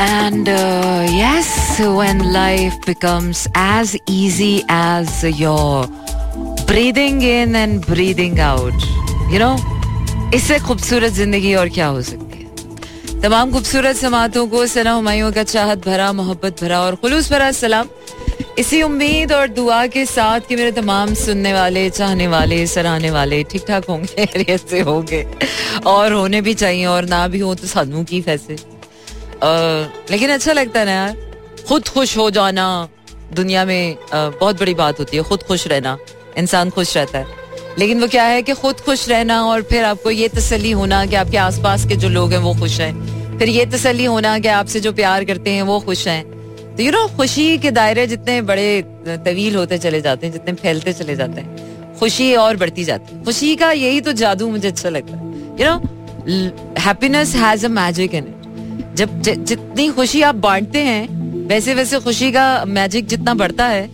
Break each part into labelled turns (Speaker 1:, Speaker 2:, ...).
Speaker 1: And yes, when life becomes as easy as your breathing in and breathing out, you know, इससे खूबसूरत जिंदगी और क्या हो सकती है. तमाम खूबसूरत समातों को सना हुमायूं का चाहत भरा, मोहब्बत भरा और खुलूस भरा सलाम. इसी उम्मीद और दुआ के साथ कि मेरे तमाम सुनने वाले, चाहने वाले, सराहने वाले ठीक ठाक होंगे, खैरियत से होंगे और होने भी चाहिए, और ना भी हो तो सानू की फैसे. लेकिन अच्छा लगता है ना यार, खुद खुश हो जाना दुनिया में बहुत बड़ी बात होती है. खुद खुश रहना, इंसान खुश रहता है. लेकिन वो क्या है कि खुद खुश रहना और फिर आपको ये तसल्ली होना कि आपके आसपास के जो लोग हैं वो खुश हैं, फिर ये तसल्ली होना कि आपसे जो प्यार करते हैं वो खुश हैं. तो यू नो, खुशी के दायरे जितने बड़े तवील होते चले जाते हैं, जितने फैलते चले जाते हैं, खुशी और बढ़ती जाती है. खुशी का यही तो जादू मुझे अच्छा लगता है. You know, happiness has a magic in it. जब जितनी खुशी आप बांटते हैं, वैसे वैसे खुशी का मैजिक जितना बढ़ता है,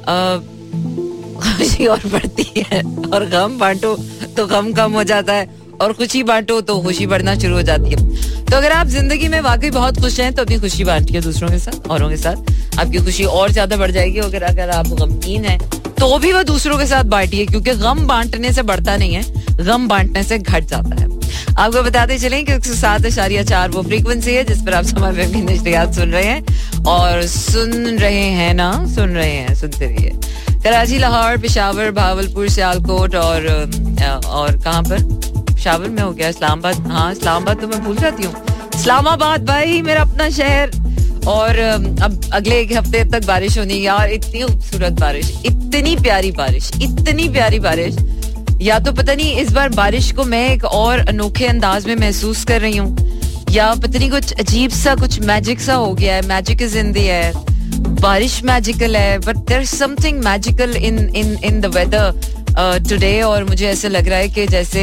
Speaker 1: खुशी और बढ़ती है. और गम बांटो तो गम कम हो जाता है, और खुशी बांटो तो खुशी बढ़ना शुरू हो जाती है. तो अगर आप जिंदगी में वाकई बहुत खुश हैं तो अपनी खुशी बांटिए दूसरों के साथ, औरों के साथ. आपकी खुशी और ज्यादा बढ़ जाएगी. अगर आप गमगीन हैं तो भी वो दूसरों के साथ बांटिए, क्योंकि गम बांटने से बढ़ता नहीं है, गम बांटने से घट जाता है. आपको बताते चलें कि 107.4 वो फ्रीक्वेंसी है जिस पर आप समय पे अपनी नशरियात सुन रहे हैं, और सुन रहे हैं ना, सुन रहे हैं, सुनते रहिए. कराची, लाहौर, पेशावर, भावलपुर, सियालकोट और कहाँ पर, पेशावर में हो गया, इस्लामाबाद. हाँ, इस्लामाबाद तो मैं भूल जाती हूँ. इस्लामाबाद भाई मेरा अपना शहर. और अब अगले एक हफ्ते तक बारिश होनी यार. इतनी खूबसूरत बारिश, इतनी प्यारी बारिश, इतनी प्यारी बारिश. या तो पता नहीं इस बार बारिश को मैं एक और अनोखे अंदाज में महसूस कर रही हूँ, या पता नहीं कुछ अजीब सा, कुछ मैजिक सा हो गया है. Magic is in the air. बारिश मैजिकल है, but there is something magical in the weather today. और मुझे ऐसे लग रहा है कि जैसे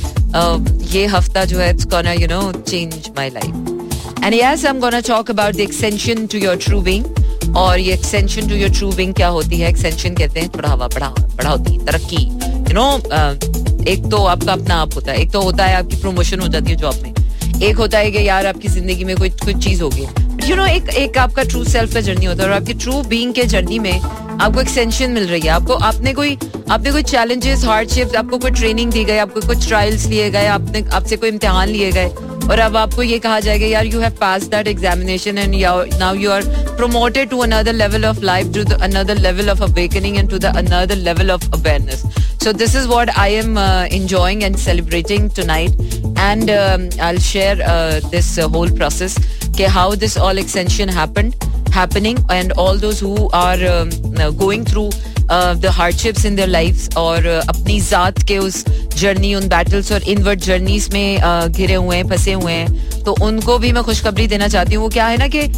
Speaker 1: ये हफ्ता जो है, it's gonna you know change my life. And yes, I am gonna talk about the extension to your true being. और ये extension to your true being क्या होती है? एक्सटेंशन कहते हैं बढ़ावती, तरक्की. यू नो, एक तो आपका अपना आप होता है, एक तो होता है आपकी प्रमोशन हो जाती है जॉब में, एक होता है कि यार आपकी जिंदगी में कोई चीज होगी. यू नो, एक आपका ट्रू सेल्फ का जर्नी होता है, और आपकी ट्रू बीइंग के जर्नी में आपको एक्सटेंशन मिल रही है. आपने कोई चैलेंजेस, हार्डशिप्स, आपको कोई ट्रेनिंग दी गई, आपको कुछ ट्रायल्स लिए गए, आपसे कोई इम्तिहान लिए गए, और अब आपको ये कहा जाएगा यार you have passed that examination and now you are promoted to another level of life, to another level of awakening and to the another level of awareness. So this is what I am enjoying and celebrating tonight, and I'll share this whole process, how this all extension happening, and all those who are going through the hardships in their lives, और अपनी जात के उस journey, उन battles और invert journeys में घिरे हुए हैं, फंसे हुए हैं, तो उनको भी मैं खुशखबरी देना चाहती हूँ. वो क्या है ना कि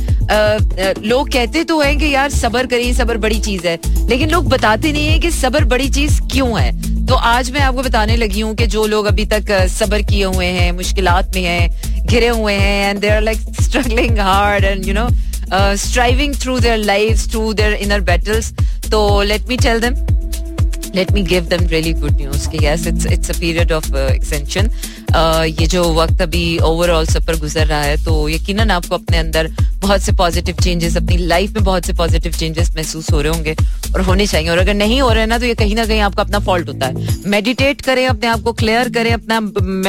Speaker 1: लोग कहते तो हैं कि यार सब्र करिए, सब्र बड़ी चीज है, लेकिन लोग बताते नहीं है कि सब्र बड़ी चीज क्यों है. तो आज मैं आपको बताने लगी हूँ कि जो लोग अभी तक सब्र किए हुए हैं, मुश्किलात में हैं, घिरे हुए हैं, and they are like struggling hard and you know striving through their lives, through their inner battles. So let me tell them, let me give them really good news कि yes, it's a period of extension. ये जो वक्त अभी overall सब पर गुजर रहा है, तो यकीनन आपको अपने अंदर बहुत से पॉजिटिव चेंजेस, अपनी लाइफ में बहुत से पॉजिटिव चेंजेस महसूस हो रहे होंगे और होने चाहिए. और अगर नहीं हो रहे हैं ना, तो ये कहीं ना कहीं आपका अपना फॉल्ट होता है. मेडिटेट करें, अपने आप को क्लियर करें, अपना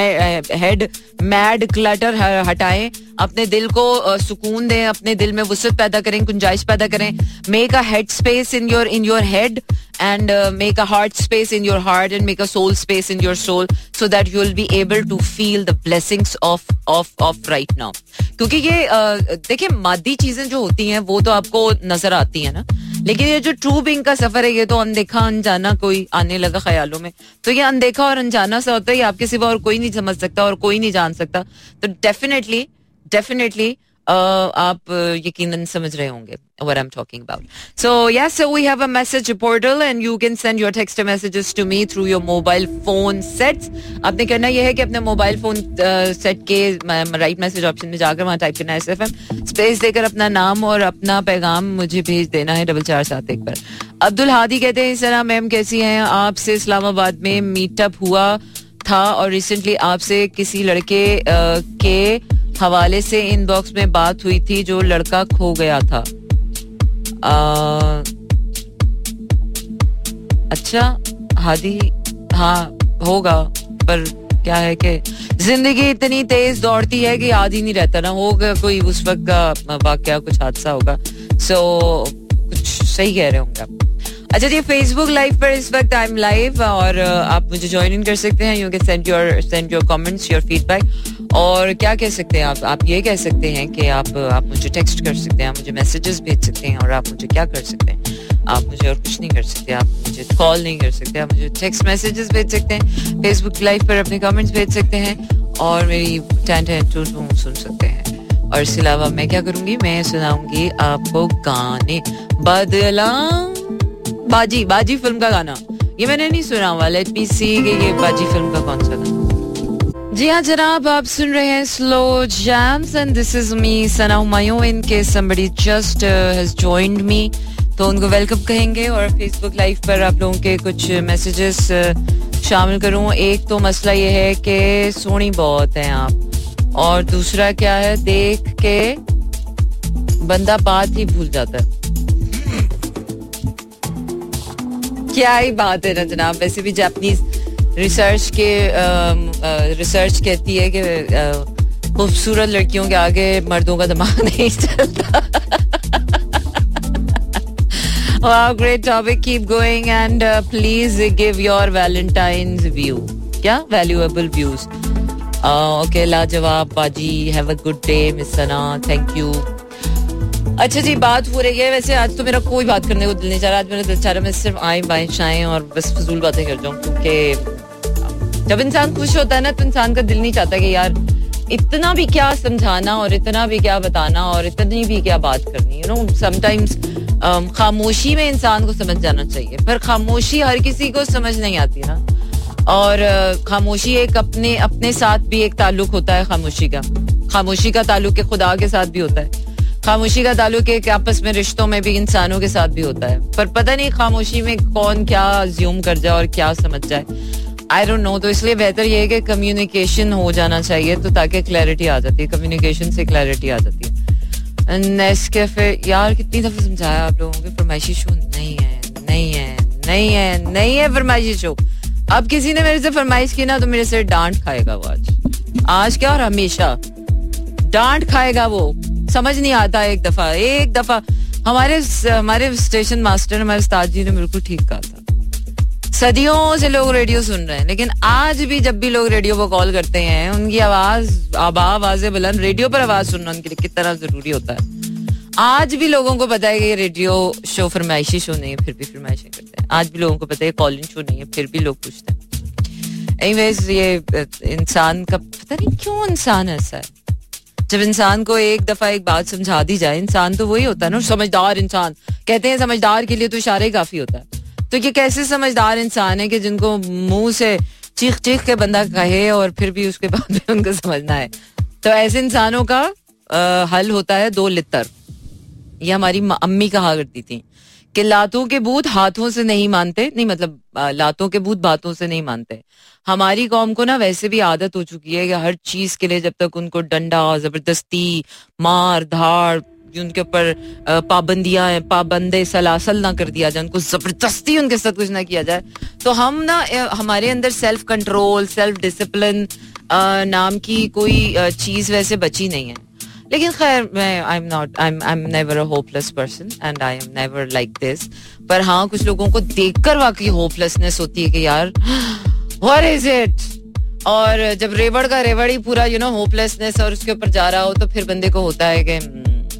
Speaker 1: हेड मैड क्लटर हटाएं, अपने दिल को सुकून दें, अपने दिल में वुसअत पैदा करें, गुंजाइश पैदा करें. Make a head space in your head, and make a heart space in your heart, and make a soul space in your soul, so that you will be able to feel the blessings of right now. क्योंकि ये देखिए, मादी चीजें जो होती हैं वो तो आपको नजर आती है ना, लेकिन ये जो ट्रू बीइंग का सफर है, ये तो अनदेखा अनजाना कोई आने लगा ख्यालों में. तो ये अनदेखा और अनजाना सा होता है, आपके सिवा और कोई नहीं समझ सकता और कोई नहीं जान सकता. तो डेफिनेटली आप यकीनन समझ रहे होंगे what I'm talking about. So yes, so we have a message portal and you can send your text messages to me through your mobile phone sets. आपने करना यह है कि अपने मोबाइल फोन सेट के राइट मैसेज ऑप्शन में जाकर वहाँ टाइप करना है SFM, स्पेस देकर अपना नाम और अपना पैगाम मुझे भेज देना है 4471 पर. अब्दुल हादी कहते हैं, सलाम मैम कैसी हैं, आपसे इस्लामाबाद में मीटअप हुआ था और रिसेंटली आपसे किसी लड़के के हवाले से इनबॉक्स में बात हुई थी जो लड़का खो गया था. अच्छा हादी, हाँ होगा, पर क्या है कि जिंदगी इतनी तेज दौड़ती है कि याद ही नहीं रहता ना. होगा कोई उस वक्त का वाकया, कुछ हादसा होगा. सो कुछ सही कह रहे होंगे आप. अच्छा जी, फेसबुक लाइव पर इस वक्त आई एम लाइव और आप मुझे ज्वाइन इन कर सकते हैं. You can send your comments, your feedback. और क्या कह सकते हैं आप ये कह सकते हैं कि आप मुझे टेक्स्ट कर सकते हैं, आप मुझे मैसेजेस भेज सकते हैं. और आप मुझे क्या कर सकते हैं, आप मुझे और कुछ नहीं कर सकते. आप मुझे कॉल नहीं कर सकते, आप मुझे टेक्स्ट मैसेजेस भेज सकते हैं. फेसबुक लाइव पर अपने कमेंट्स भेज सकते हैं और मेरी टू सुन सकते हैं. और इसके अलावा मैं क्या करूंगी, मैं सुनाऊंगी आपको गाने. बदला बाजी फिल्म का गाना, ये मैंने नहीं सुना हुआ. लेट मी सी कि ये बाजी फिल्म का कौन सा गाना. जी हाँ जनाब, आप सुन रहे हैं slow jams and this is me Sana Humayun. In case somebody just has joined me, तो उनको वेलकम कहेंगे. और फेसबुक लाइव पर आप लोगों के कुछ मैसेजेस शामिल करूं. एक तो मसला ये है कि सोनी बहुत है आप, और दूसरा क्या है, देख के बंदा बात ही भूल जाता है. क्या ही बात है ना जनाब. वैसे भी जापानीज रिसर्च कहती है कि खूबसूरत लड़कियों के आगे मर्दों का दिमाग नहीं चलता. Wow, great topic. Keep going and please give your Valentine's view. क्या valuable views. Okay, लाजवाब बाजी. Have a good day, Miss Sana. Thank you. अच्छा जी, बात हो रही है. वैसे आज तो मेरा कोई बात करने को दिल नहीं चाह रहा. आज मेरा दिल चाह रहा है मैं सिर्फ आए बाएं शाएं और बस फजूल बातें कर जाऊं. क्योंकि जब इंसान खुश होता है ना तो इंसान का दिल नहीं चाहता कि यार इतना भी क्या समझाना और इतना भी क्या बताना और इतनी भी क्या बात करनी. यू नो समटाइम्स खामोशी में इंसान को समझ जाना चाहिए, पर खामोशी हर किसी को समझ नहीं आती ना. और खामोशी एक अपने साथ भी एक ताल्लुक होता है. खामोशी का ताल्लुक खुदा के साथ भी होता है. खामोशी का ताल्लुक एक आपस में रिश्तों में भी इंसानों के साथ भी होता है. पर पता नहीं खामोशी में कौन क्या अज्यूम कर जाए और क्या समझ जाए. I don't know. तो इसलिए बेहतर ये है कि कम्युनिकेशन हो जाना चाहिए, तो ताकि क्लैरिटी आ जाती है. कम्युनिकेशन से क्लैरिटी आ जाती है. नेस्कैफे यार कितनी दफे समझाया आप लोगों को, फरमाइशी शो नहीं है फरमाइशी शो. अब किसी ने मेरे से फरमाइश की ना तो मेरे से डांट खाएगा वो. आज क्या और हमेशा डांट खाएगा वो. समझ नहीं आता. एक दफा हमारे स्टेशन मास्टर, हमारे उस्ताद जी ने बिल्कुल ठीक कहा था. सदियों से लोग रेडियो सुन रहे हैं, लेकिन आज भी जब भी लोग रेडियो को कॉल करते हैं उनकी आवाजें बुलंद, रेडियो पर आवाज सुनना उनके लिए कितना जरूरी होता है. आज भी लोगों को पता है कि ये रेडियो शो फरमाइशी शो नहीं है, फिर भी फरमाइशें करते हैं. आज भी लोगों को पता है कॉल इन शो नहीं है, फिर भी लोग पूछते हैं. एनीवेज, ये इंसान का पता नहीं क्यों इंसान ऐसा है. जब इंसान को एक दफा एक बात समझा दी जाए, इंसान तो वही होता है ना, समझदार इंसान. कहते हैं समझदार के लिए तो इशारा ही काफी होता है. तो ये कैसे समझदार इंसान है कि जिनको मुंह से चीख के बंदा कहे और फिर भी उसके बाद में उनको समझना है. तो ऐसे इंसानों का हल होता है 2 लित्तर. ये हमारी अम्मी कहा करती थी कि लातों के भूत हाथों से नहीं मानते, नहीं मतलब लातों के भूत बातों से नहीं मानते. हमारी कौम को ना वैसे भी आदत हो चुकी है कि हर चीज के लिए जब तक उनको डंडा, जबरदस्ती, मार धाड़, उनके ऊपर पाबंदियां हैं, पाबंदे सलासल ना कर दिया जाए, उनको जबरदस्ती उनके साथ कुछ ना किया जाए, तो हम ना हमारे अंदर सेल्फ कंट्रोल, सेल्फ डिसिप्लिन नाम की कोई चीज वैसे बची नहीं है. लेकिन खैर मैं I am never a hopeless person and I am never like this. पर हाँ, कुछ लोगों को देखकर वाकई होपलेसनेस होती है कि यार व्हाट इज इट. और जब रेवड़ का रेवड़ ही पूरा होपलेसनेस और उसके ऊपर जा रहा हो तो फिर बंदे को होता है कि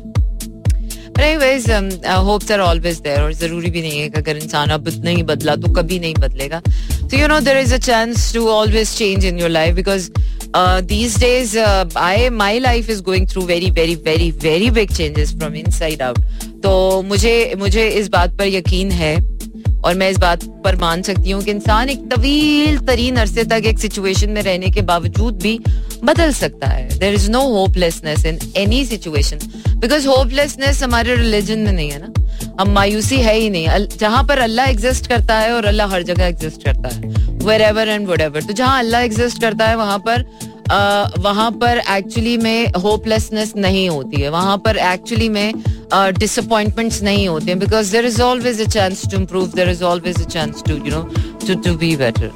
Speaker 1: anyways, hopes are always there. और जरूरी भी नहीं है कि अगर इंसान अब नहीं बदला तो कभी नहीं बदलेगा. So there is a chance to always change in your life because these days my life is going through very very very very big changes from inside out. तो मुझे इस बात पर यकीन है और मैं इस बात पर मान सकती हूँ कि इंसान एक तवील तरीन अरसे तक एक सिचुएशन में रहने के बावजूद भी बदल सकता है. There is no hopelessness in any situation because hopelessness हमारे रिलीजन में नहीं है ना. हम मायूसी है ही नहीं. जहां पर अल्लाह एग्जिस्ट करता है और अल्लाह हर जगह एग्जिस्ट करता है, wherever and whatever. तो जहां अल्लाह एग्जिस्ट करता है वहां पर वहां पर एक्चुअली में होपलेसनेस नहीं होती है, वहां पर एक्चुअली में डिसअपॉइंटमेंट्स नहीं होते हैं, because there is always a chance to improve, there is always a chance to you know to be better.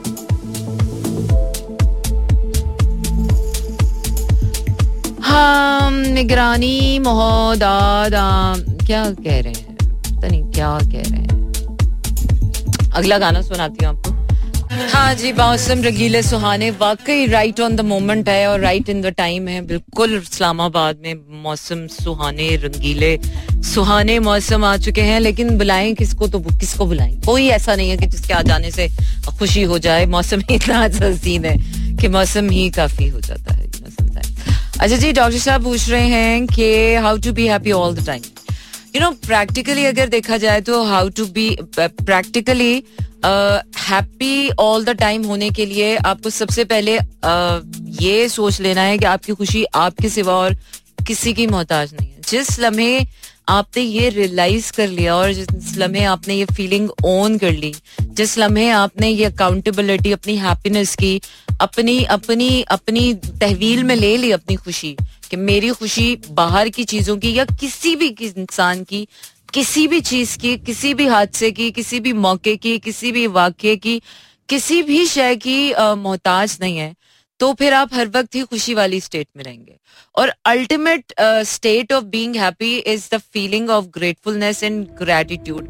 Speaker 1: हाँ, निगरानी महोदादा क्या कह रहे हैं, पता नहीं क्या कह रहे हैं. अगला गाना सुनाती हूँ आपको. हाँ जी, मौसम रंगीले सुहाने, वाकई राइट ऑन द मोमेंट है और राइट इन द टाइम है. बिल्कुल इस्लामाबाद में मौसम सुहाने, रंगीले सुहाने मौसम आ चुके हैं. लेकिन बुलाएं किसको, तो किसको बुलाएं? कोई ऐसा नहीं है कि जिसके आ जाने से खुशी हो जाए. मौसम ही इतना हसीन है कि मौसम ही काफी हो जाता है. अच्छा जी, डॉक्टर साहब पूछ रहे हैं कि how to be happy all the time. You know, practically अगर देखा जाए तो how to be practically happy all the time होने के लिए आपको सबसे पहले ये सोच लेना है कि आपकी खुशी आपके सिवा और किसी की मोहताज नहीं है. जिस लम्हे आपने ये रियलाइज कर लिया और जिस लम्हे आपने ये फीलिंग ओन कर ली, जिस लम्हे आपने ये अकाउंटेबिलिटी अपनी हैप्पीनेस की अपनी अपनी अपनी तहवील में ले ली अपनी खुशी, कि मेरी खुशी बाहर की चीजों की या किसी भी इंसान की, किसी भी चीज की, किसी भी हादसे की, किसी भी मौके की, किसी भी वाक्य की, किसी भी शय की मोहताज नहीं है, तो फिर आप हर वक्त ही खुशी वाली स्टेट में रहेंगे. और ultimate state of being happy is the feeling of gratefulness and gratitude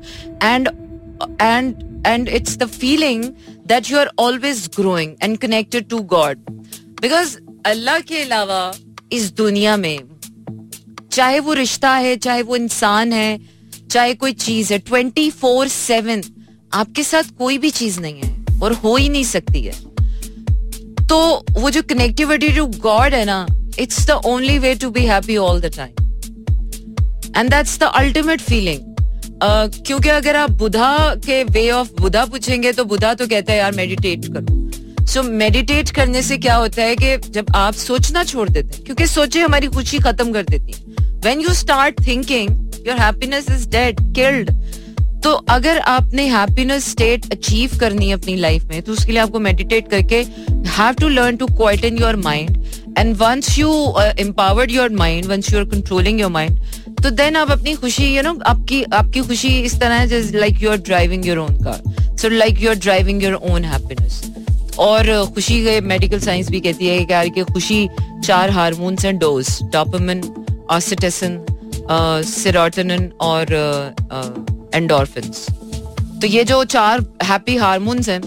Speaker 1: and it's the feeling that you are always growing and connected to God, because Allah के अलावा इस दुनिया में चाहे वो रिश्ता है, चाहे वो इंसान है, चाहे कोई चीज है, 24/7 आपके साथ कोई भी चीज नहीं है और हो ही नहीं सकती है. तो वो जो कनेक्टिविटी टू गॉड है ना, it's the only way to be happy all the time, and that's the ultimate feeling. क्योंकि अगर आप बुधा के वे ऑफ बुधा पूछेंगे तो बुधा तो कहता है यार मेडिटेट करो. सो मेडिटेट करने से क्या होता है कि जब आप सोचना छोड़ देते हैं, क्योंकि सोचे हमारी खुशी खत्म कर देती है. When you start thinking your happiness is dead, killed. तो अगर आपने हैप्पीनेस स्टेट अचीव करनी है अपनी लाइफ में, तो उसके लिए आपको मेडिटेट करके have to learn to quieten your mind. And once you empowered your mind, once you are controlling your mind, तो देन आप अपनी खुशी, यू नो, आपकी खुशी इस तरह है जैसे like you are driving your own car, so like you are driving your own happiness. और खुशी के मेडिकल साइंस भी कहती है यार कि खुशी 4 हार्मोन्स हैं, डोज, डोपामिन, ऑक्सीटोसिन, सेरोटोनिन और एंडोर्फिन्स. तो ये जो 4 हैप्पी हार्मोन्स हैं,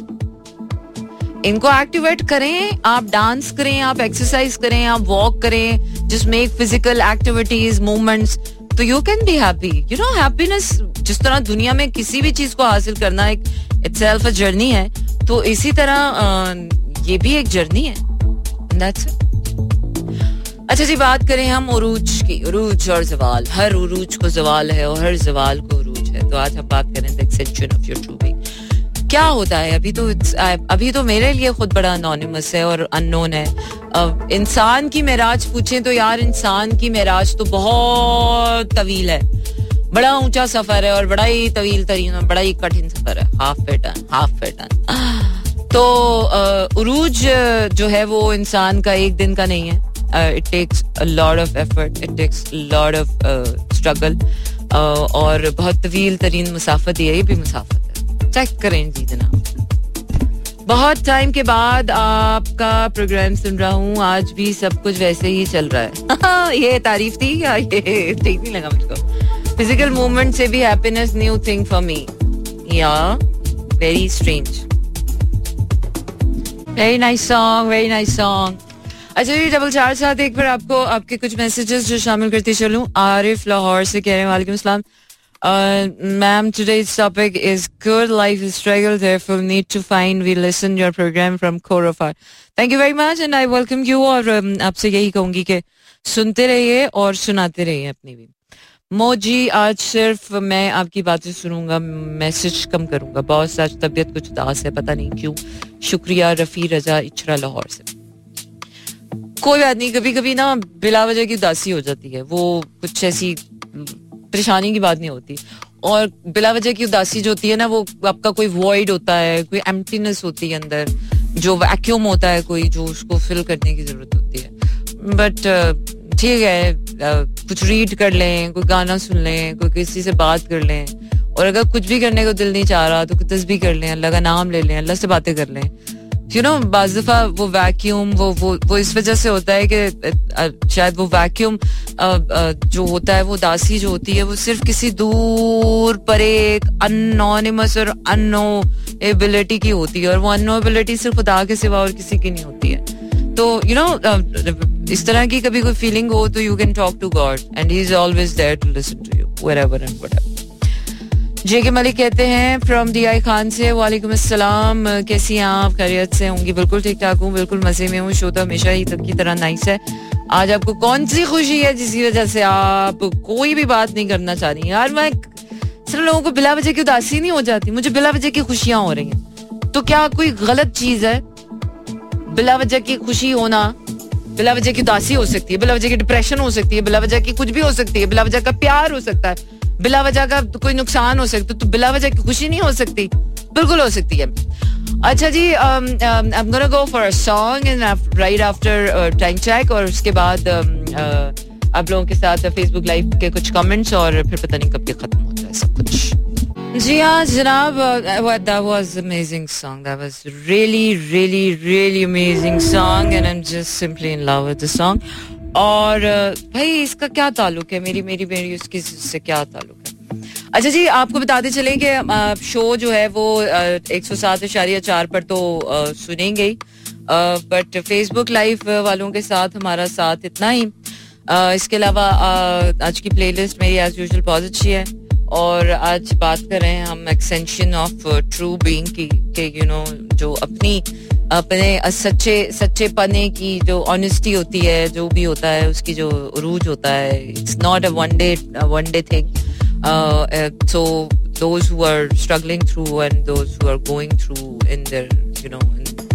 Speaker 1: इनको एक्टिवेट करें, आप डांस करें, आप एक्सरसाइज करें, आप वॉक करें, just make physical activities, movements, तो you can be happy. You know, happiness जिस तरह दुनिया में किसी भी चीज को हासिल करना एक इटसेल्फ अ जर्नी है, तो इसी तरह ये भी एक जर्नी है. That's it. अच्छा जी, बात करें हम उरूज की. उरूज और जवाल, हर उरूज को जवाल है और हर जवाल को उरूज है. तो आज हम बात करें the extension of your true being. क्या होता है अभी तो मेरे लिए खुद बड़ा अनोनिमस है और अननोन है. इंसान की मेराज पूछें तो यार इंसान की मेराज तो बहुत तवील है, बड़ा ऊंचा सफर है और बड़ा ही तवील तरीन और बड़ा ही कठिन सफर है. Half a ton. तो उरूज जो है वो इंसान का एक दिन का नहीं है. It takes a lot of effort, it takes lot of struggle, और बहुत तवील तरीन मुसाफत, ये भी मुसाफत है. चेक करें जी जनाब. बहुत टाइम के बाद आपका प्रोग्राम सुन रहा हूँ, आज भी सब कुछ वैसे ही चल रहा है. ये तारीफ थी या ये ठीक नहीं लगा मुझको? फिजिकल मूवमेंट से भी happiness, new thing for me. या very strange. Very nice song, very nice song. अच्छा जी, 447 एक बार आपको आपके कुछ मैसेजेस जो शामिल करती चलूं. आरिफ लाहौर से कह रहे हैं, वालेकुम अस्सलाम ma'am, today's topic is good life is struggle, therefore need to find we listen your program from core of heart. Thank you very much and I welcome you. और आपसे यही कहूंगी कि सुनते रहिए और सुनाते रहिए अपनी भी. मोजी, आज सिर्फ मैं आपकी बातें सुनूंगा, मैसेज कम करूंगा. बहुत आज तबीयत कुछ उदास है, पता नहीं क्यों. शुक्रिया. रफी रजा इचरा लाहौर से. कोई बात नहीं, कभी कभी ना बिला वजह की उदासी हो जाती है, वो कुछ ऐसी परेशानी की बात नहीं होती. और बिला वजह की उदासी जो होती है ना, वो आपका कोई वॉइड होता है, कोई एम्प्टीनेस होती है अंदर, जो वैक्यूम होता है कोई, जो उसको फिल करने की जरूरत होती है. बट ठीक है, कुछ रीड कर लें, कोई गाना सुन लें, कोई किसी से बात कर लें, और अगर कुछ भी करने को दिल नहीं चाह रहा तो कुछ तस्बीह कर लें, अल्लाह का नाम ले लें, अल्लाह से बातें कर लें. यू नो, बाज़ दफ़ा वो वैक्यूम वो इस वजह से होता है कि शायद वो वैक्यूम जो होता है, वो उदासी जो होती है, वो सिर्फ किसी दूर पर एक अनोनिमस और अननोएबिलिटी की होती है, और वो अननोएबिलिटी सिर्फ खुदा के सिवा और किसी की नहीं होती है. तो यू नो, इस तरह की कभी कोई फीलिंग हो तो you can talk to God and he is always there to listen to you wherever and whatever. JK Malik कहते हैं फ्रॉम DI खान से, वालेकुम अस्सलाम, कैसी हैं आप? खैरियत से होंगी? बिल्कुल ठीक ठाक हूँ, बिल्कुल मजे में हूँ. शो तो हमेशा ही तब की तरह नाइस है. आज आपको कौन सी खुशी है जिसकी वजह से आप कोई भी बात नहीं करना चाह रही? यार मैं सिर्फ लोगों को बिला वजह की उदासी नहीं हो जाती, मुझे बिला वजह की खुशियां हो रही हैं. तो क्या कोई गलत चीज है? बिला वजह की खुशी होना, बिला वजह की उदासी हो सकती है, बिला वजह की डिप्रेशन हो सकती है, बिला वजह की कुछ भी हो सकती है, बिला वजह का प्यार हो सकता है, बिला वजह का कोई नुकसान हो सकता है. तो बिला वजह की खुशी नहीं हो सकती? बिल्कुल हो सकती है. अच्छा जी, I'm gonna go for a song and right after time check, और उसके बाद आप लोगों के साथ फेसबुक लाइव के कुछ कमेंट्स, और फिर पता नहीं कब के खत्म होता है सब कुछ. जी हाँ जनाब, that was amazing song. That was really amazing song and I'm just simply in love with the song. और भाई इसका क्या ताल्लुक है, मेरी उसकी से क्या ताल्लुक है? अच्छा जी, आपको बताते चले कि शो जो है वो 107.4 पर तो सुनेंगे ही, बट फेसबुक लाइव वालों के साथ हमारा साथ इतना ही. इसके अलावा आज की प्लेलिस्ट मेरी एज यूजुअल बहुत अच्छी है, और आज बात कर रहे हैं हम एक्सटेंशन ऑफ ट्रू बीइंग की, कि यू नो जो अपने सच्चे पने की जो ऑनेस्टी होती है, जो भी होता है उसकी जो उरूज होता है, it's not a one day thing. So those who are struggling through and those who are going through in there you know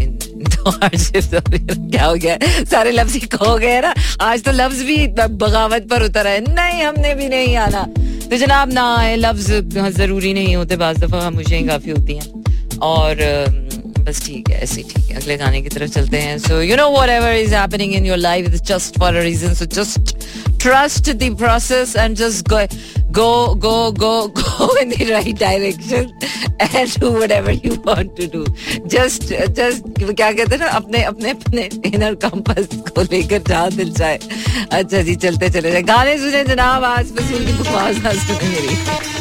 Speaker 1: क्या हो गया, सारे लफ्ज ही खो गए ना. आज तो लफ्ज भी बगावत पर उतर है. नहीं, हमने भी नहीं आना तो जनाब ना आए. लफ्ज जरूरी नहीं होते, बाज़ दफा खामोशियां काफी होती हैं. और बस ठीक है, ऐसे ठीक है, अगले गाने की तरफ चलते हैं. So you know whatever is happening in your life is just for a reason, so just trust the process and just go in the right direction and do whatever you want to do. Just क्या कहते हैं ना, अपने inner compass को लेकर जहाँ दिल चाहे. अच्छा जी, चलते चले जाए, गाने सुने जनाब, आज वसूल की बकवास ना सुने मेरी.